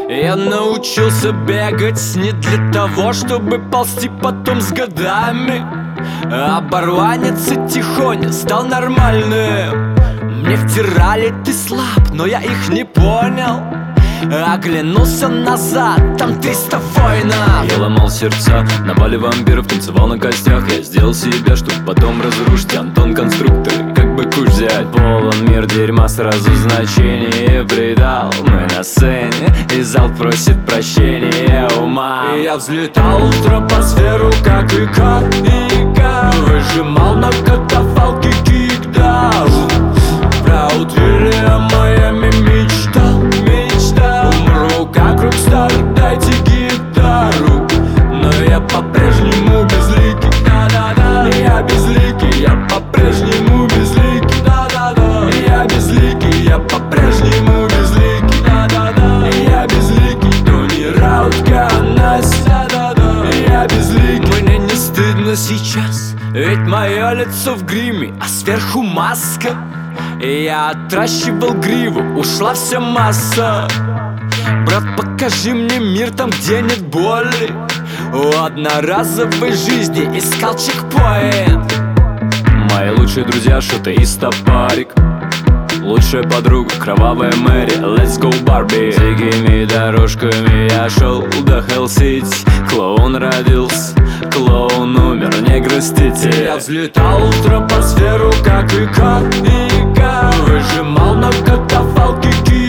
Я научился бегать не для того, чтобы ползти потом с годами. Оборванец и тихоня стал нормальным. Мне втирали, ты слаб, но я их не понял. Оглянулся назад, там 300 воинов. Я ломал сердца, на бале вампиров, танцевал на костях. Я сделал себя, чтоб потом разрушить. Антон конструктор, как бы куш взять. Полон мир дерьма, сразу значение придал. Мы на сцене, и зал просит прощения ума. И я взлетал в тропосферу, как Ика. Выжимал на катафалке кикдаун. Праут Вильям Майами мечтал. Умру как рокстар, дайте гитару. Но я по-прежнему безликий. Да-да-да. Я безликий, я по-прежнему безликий. Да-да-да. Я безликий, я по-прежнему безликий. Да-да-да. Я безликий, Тони Раут, Канас. Да-да-да. Я безликий. Мне не стыдно сейчас, ведь мое лицо в гриме, а сверху маска. И я отращивал гриву, ушла вся масса. Брат, покажи мне мир там, где нет боли. У одноразовой жизни искал чекпоинт. Мои лучшие друзья, шута и стопарик. Лучшая подруга, кровавая Мэри. Let's go, Барби. Дикими дорожками я шел до Хелл-Сити. Клоун родился, клоун умер, не грустите. Я взлетал в тропосферу, как Ика. Выжимал на катафалке